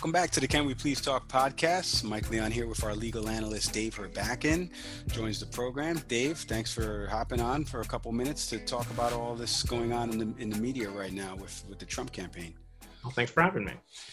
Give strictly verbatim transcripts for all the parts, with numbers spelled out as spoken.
Welcome back to the Can We Please Talk podcast. Mike Leon here with our legal analyst, Dave Herbakin, joins the program. Dave, thanks for hopping on for a couple minutes to talk about all this going on in the in the media right now with, with the Trump campaign. Well, thanks for having me.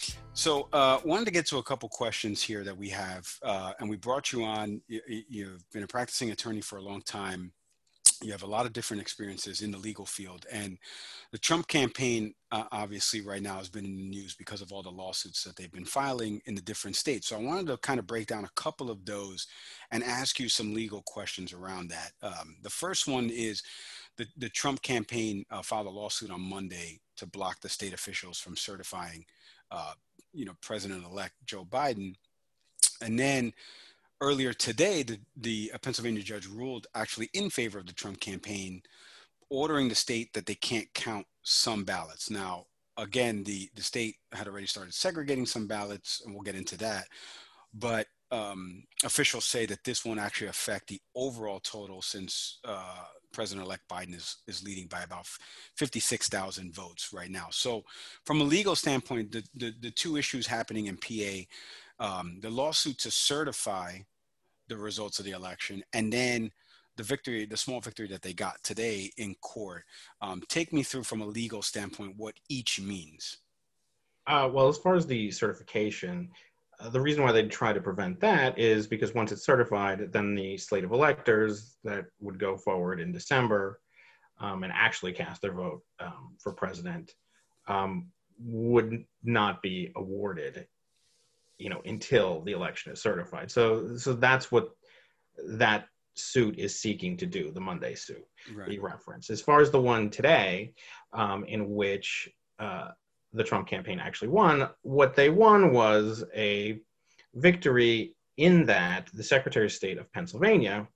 So uh wanted to get to a couple questions here that we have, uh, and we brought you on. You, you've been a practicing attorney for a long time. You have a lot of different experiences in the legal field, and the Trump campaign uh, obviously right now has been in the news because of all the lawsuits that they've been filing in the different states. So I wanted to kind of break down a couple of those and ask you some legal questions around that. Um, the first one is the, the Trump campaign uh, filed a lawsuit on Monday to block the state officials from certifying, uh, you know, President-elect Joe Biden. And then earlier today, the, the a Pennsylvania judge ruled actually in favor of the Trump campaign, ordering the state that they can't count some ballots. Now, again, the, the state had already started segregating some ballots, and we'll get into that. But um, officials say that this won't actually affect the overall total, since uh, President-elect Biden is, is leading by about fifty-six thousand votes right now. So from a legal standpoint, the, the, the two issues happening in P A, um, the lawsuit to certify the results of the election, and then the victory, the small victory that they got today in court. Um, take me through from a legal standpoint what each means. Uh, well, as far as the certification, uh, the reason why they try to prevent that is because once it's certified, then the slate of electors that would go forward in December um, and actually cast their vote um, for president um, would not be awarded, you know, until the election is certified. So, so that's what that suit is seeking to do, the Monday suit, right, the reference. As far as the one today, um, in which uh, the Trump campaign actually won, what they won was a victory in that the Secretary of State of Pennsylvania,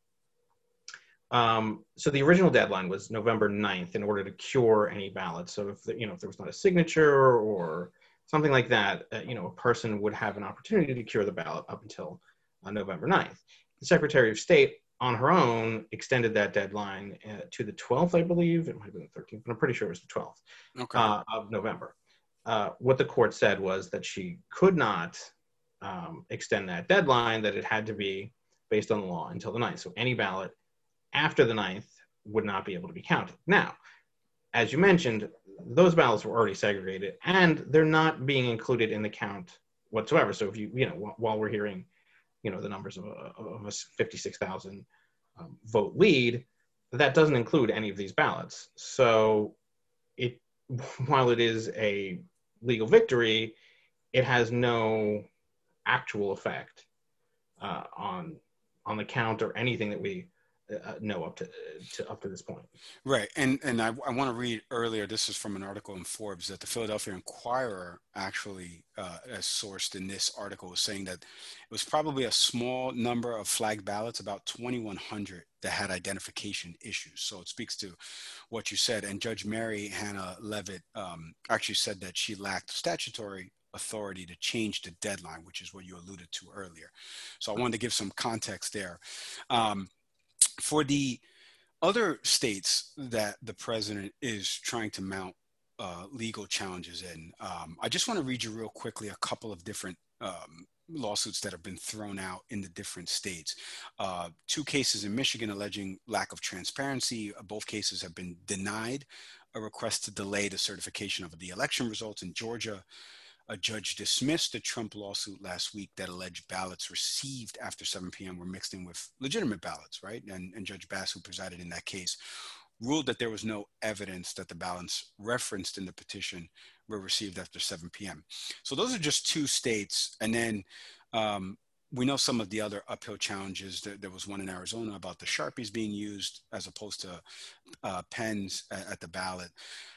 um, so the original deadline was November ninth in order to cure any ballots. So if, the, you know, if there was not a signature or something like that, uh, you know, a person would have an opportunity to cure the ballot up until uh, November ninth. The Secretary of State on her own extended that deadline uh, to the twelfth, I believe. It might have been the thirteenth, but I'm pretty sure it was the twelfth okay. uh, of November. Uh, what the court said was that she could not um, extend that deadline, that it had to be based on the law until the ninth. So any ballot after the ninth would not be able to be counted. Now, as you mentioned, those ballots were already segregated and they're not being included in the count whatsoever. So if you, you know, while we're hearing, you know, the numbers of a, of a fifty-six thousand um, vote lead, that doesn't include any of these ballots. So it, while it is a legal victory, it has no actual effect uh, on, on the count or anything that we Uh, no, up to, to up to this point. Right. And and I, I want to read earlier, this is from an article in Forbes that the Philadelphia Inquirer actually uh, as sourced in this article, was saying that it was probably a small number of flag ballots, about twenty-one hundred, that had identification issues. So it speaks to what you said. And Judge Mary Hannah Levitt um, actually said that she lacked statutory authority to change the deadline, which is what you alluded to earlier. So I wanted to give some context there. Um, For the other states that the president is trying to mount uh, legal challenges in, um, I just want to read you real quickly a couple of different um, lawsuits that have been thrown out in the different states. Uh, two cases in Michigan alleging lack of transparency. Both cases have been denied a request to delay the certification of the election results. In Georgia, a judge dismissed a Trump lawsuit last week that alleged ballots received after seven p.m. were mixed in with legitimate ballots, right? And, and Judge Bass, who presided in that case, ruled that there was no evidence that the ballots referenced in the petition were received after seven p.m. So those are just two states. And then um, we know some of the other uphill challenges. There, there was one in Arizona about the Sharpies being used as opposed to uh, pens at, at the ballot.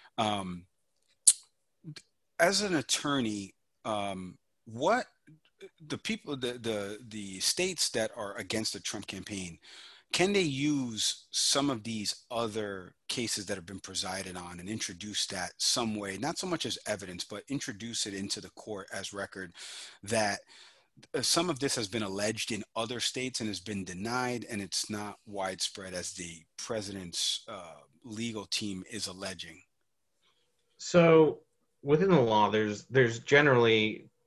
Um, As an attorney, um, what the people, the, the the states that are against the Trump campaign, can they use some of these other cases that have been presided on and introduce that some way, not so much as evidence, but introduce it into the court as record, that some of this has been alleged in other states and has been denied, and it's not widespread as the president's uh, legal team is alleging? So within the law, there's there's generally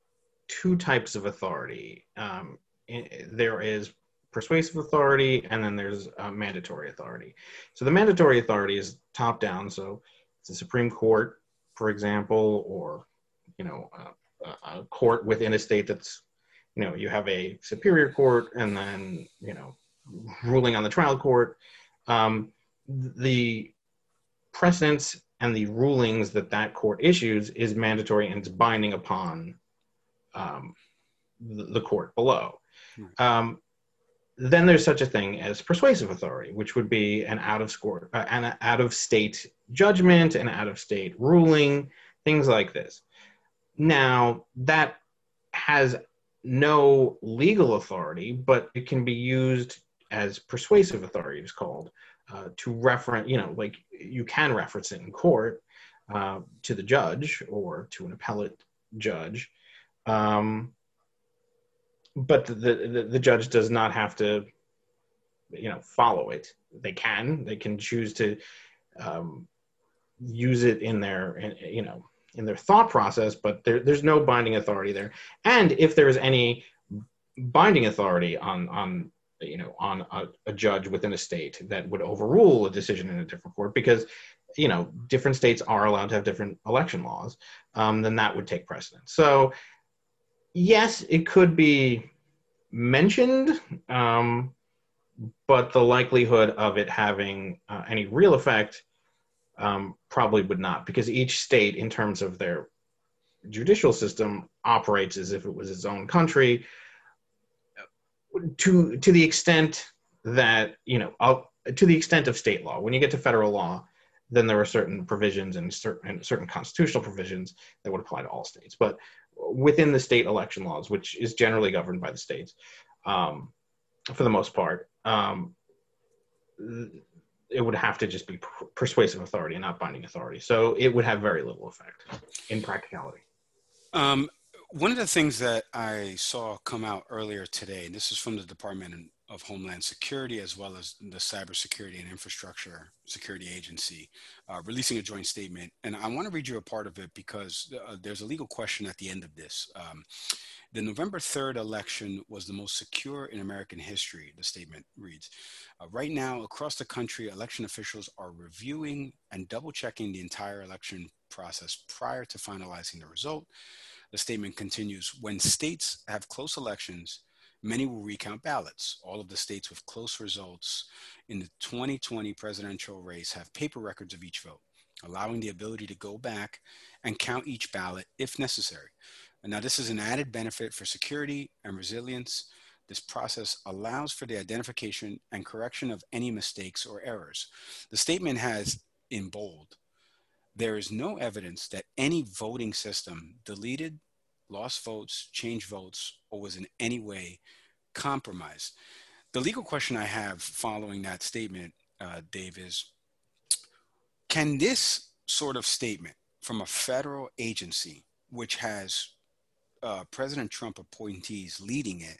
two types of authority. Um, there is persuasive authority, and then there's uh, mandatory authority. So the mandatory authority is top down. So it's the Supreme Court, for example, or you know, uh, a court within a state that's, you know, you have a superior court and then, you know, ruling on the trial court. Um, the precedents and the rulings that that court issues is mandatory and it's binding upon um, the, the court below. Um, then there's such a thing as persuasive authority, which would be an out of score, uh, an out of state judgment, an out of state ruling, things like this. Now, that has no legal authority, but it can be used as persuasive authority, it's called, uh, to reference, you know, like you can reference it in court uh, to the judge or to an appellate judge. Um, but the, the, the judge does not have to, you know, follow it. They can, they can choose to um, use it in their, you know, in their thought process, but there, there's no binding authority there. And if there is any binding authority on, on you know, on a, a judge within a state that would overrule a decision in a different court, because, you know, different states are allowed to have different election laws, um, then that would take precedence. So, yes, it could be mentioned, um, but the likelihood of it having uh, any real effect Um, probably would not, because each state, in terms of their judicial system, operates as if it was its own country, to to the extent that, you know, uh, to the extent of state law. When you get to federal law, then there are certain provisions and certain, and certain constitutional provisions that would apply to all states. But within the state election laws, which is generally governed by the states, um, for the most part, um, it would have to just be persuasive authority and not binding authority. So it would have very little effect in practicality. Um, one of the things that I saw come out earlier today, and this is from the Department of Homeland Security, as well as the Cybersecurity and Infrastructure Security Agency, uh, releasing a joint statement. And I want to read you a part of it because uh, there's a legal question at the end of this. Um, The November third election was the most secure in American history, the statement reads. Uh, right now, across the country, election officials are reviewing and double-checking the entire election process prior to finalizing the result. The statement continues, when states have close elections, many will recount ballots. All of the states with close results in the twenty twenty presidential race have paper records of each vote, allowing the ability to go back and count each ballot if necessary. And now this is an added benefit for security and resilience. This process allows for the identification and correction of any mistakes or errors. The statement has, in bold, there is no evidence that any voting system deleted, lost votes, changed votes, or was in any way compromised. The legal question I have following that statement, uh, Dave, is can this sort of statement from a federal agency, which has uh, President Trump appointees leading it,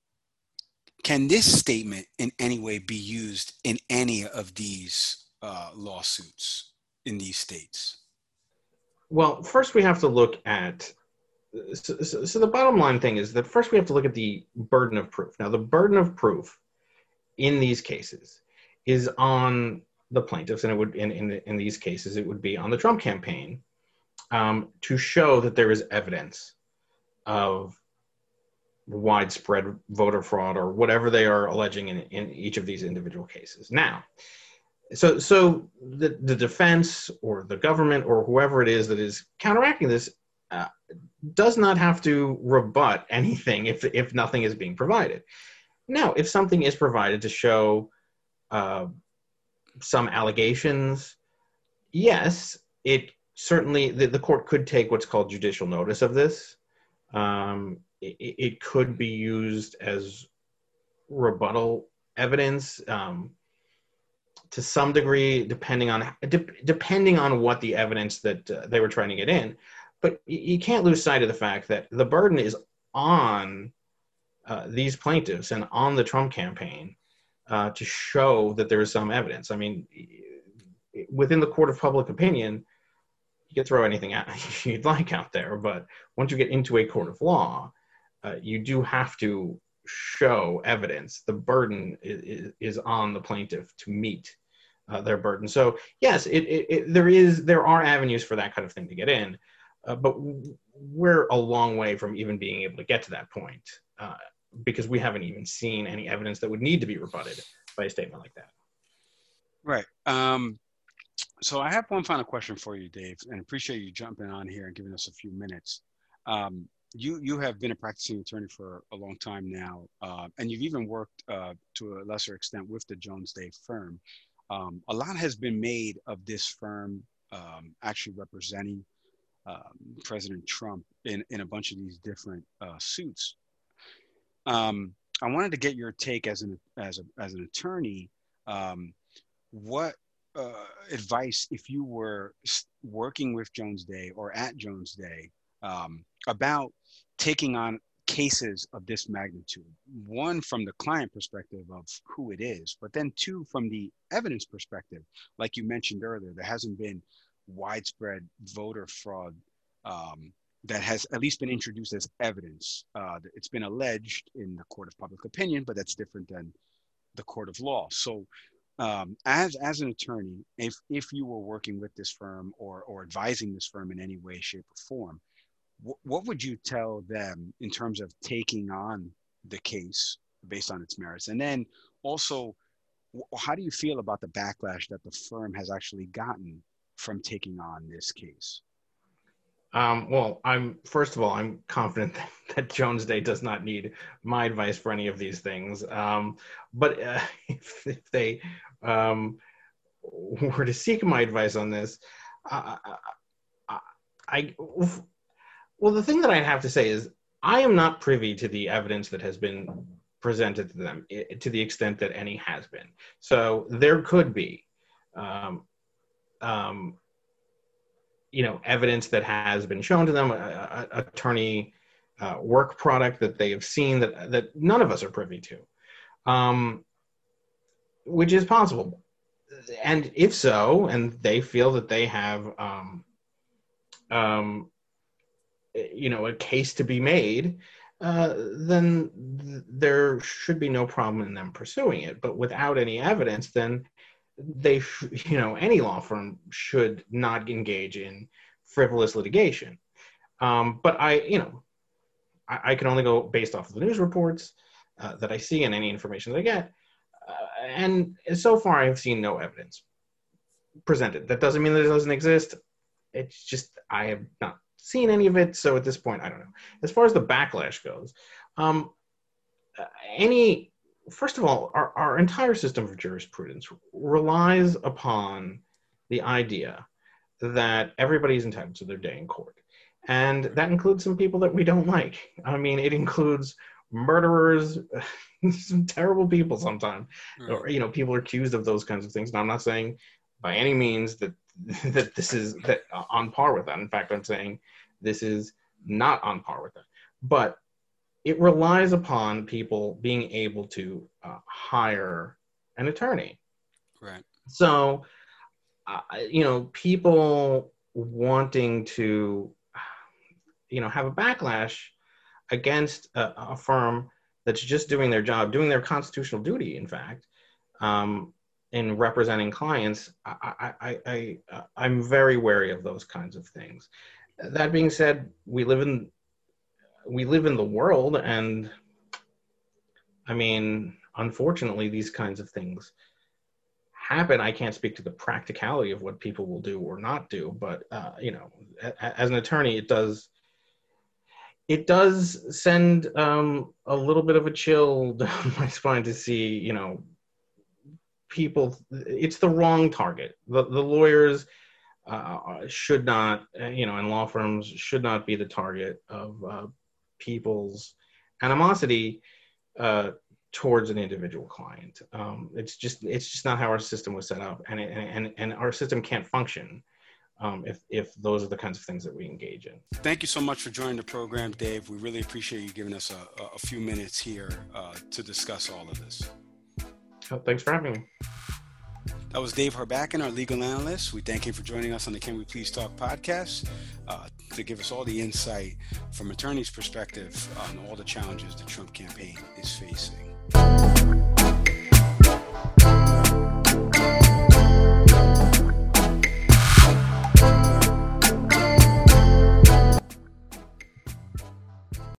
can this statement in any way be used in any of these uh, lawsuits in these states? Well, first we have to look at, so, so, so the bottom line thing is that first we have to look at the burden of proof. Now, the burden of proof in these cases is on the plaintiffs, and it would, in, in, in these cases, it would be on the Trump campaign um, to show that there is evidence of widespread voter fraud or whatever they are alleging in, in each of these individual cases. Now, so so the, the defense or the government or whoever it is that is counteracting this uh, does not have to rebut anything if, if nothing is being provided. Now, if something is provided to show uh, some allegations, yes, it certainly, the, the court could take what's called judicial notice of this. Um, it, it could be used as rebuttal evidence um, to some degree, depending on de- depending on what the evidence that uh, they were trying to get in. But you can't lose sight of the fact that the burden is on uh, these plaintiffs and on the Trump campaign uh, to show that there is some evidence. I mean, within the court of public opinion, you can throw anything out you'd like out there, but once you get into a court of law, uh, you do have to show evidence. The burden is, is on the plaintiff to meet uh, their burden. So yes, it, it, it, there is there are avenues for that kind of thing to get in, uh, but we're a long way from even being able to get to that point, uh, because we haven't even seen any evidence that would need to be rebutted by a statement like that. Right. Um, so I have one final question for you, Dave, and appreciate you jumping on here and giving us a few minutes. Um, you you have been a practicing attorney for a long time now, uh, and you've even worked uh, to a lesser extent with the Jones Day firm. Um, a lot has been made of this firm um, actually representing um, President Trump in, in a bunch of these different uh, suits. Um, I wanted to get your take as an as a as an attorney. Um, what uh, advice, if you were working with Jones Day or at Jones Day, um, about taking on cases of this magnitude? One, from the client perspective of who it is, but then two, from the evidence perspective. Like you mentioned earlier, there hasn't been widespread voter fraud um, that has at least been introduced as evidence. Uh, it's been alleged in the court of public opinion, but that's different than the court of law. So um, as, as an attorney, if, if you were working with this firm or, or advising this firm in any way, shape, or form, wh- what would you tell them in terms of taking on the case based on its merits? And then also, wh- how do you feel about the backlash that the firm has actually gotten from taking on this case? Um, well, I'm first of all, I'm confident that, that Jones Day does not need my advice for any of these things. Um, but uh, if, if they um, were to seek my advice on this, uh, I, I, well, the thing that I have to say is I am not privy to the evidence that has been presented to them, to the extent that any has been. So there could be. Um, um, you know, evidence that has been shown to them, a, a, attorney uh, work product that they have seen that that none of us are privy to, um, which is possible. And if so, and they feel that they have, um, um, you know, a case to be made, uh, then th- there should be no problem in them pursuing it. But without any evidence, then they, sh- you know, any law firm should not engage in frivolous litigation. Um, but I, you know, I, I can only go based off of the news reports uh, that I see and any information that I get. Uh, and so far, I've seen no evidence presented. That doesn't mean that it doesn't exist. It's just I have not seen any of it. So at this point, I don't know. As far as the backlash goes, um, any first of all, our, our entire system of jurisprudence relies upon the idea that everybody's entitled to their day in court. And that includes some people that we don't like. I mean, it includes murderers, some terrible people sometimes, right. Or, you know, people are accused of those kinds of things. And I'm not saying by any means that that this is that uh, on par with that. In fact, I'm saying this is not on par with that. But it relies upon people being able to uh, hire an attorney. Right. So, uh, you know, people wanting to, you know, have a backlash against a, a firm that's just doing their job, doing their constitutional duty, in fact, um, in representing clients, I, I, I, I, I'm very wary of those kinds of things. That being said, we live in we live in the world, and I mean, unfortunately, these kinds of things happen. I can't speak to the practicality of what people will do or not do, but uh, you know, a, as an attorney, it does it does send um, a little bit of a chill down my spine to see, you know, people. It's the wrong target. The the lawyers uh, should not, you know, and law firms should not be the target of uh, people's animosity uh, towards an individual client. Um, it's just it's just not how our system was set up, and it, and and our system can't function um, if if those are the kinds of things that we engage in. Thank you so much for joining the program, Dave. We really appreciate you giving us a, a few minutes here uh, to discuss all of this. Oh, thanks for having me. That was Dave Harbacken, our legal analyst. We thank him for joining us on the Can We Please Talk podcast uh, to give us all the insight from attorney's perspective on all the challenges the Trump campaign is facing.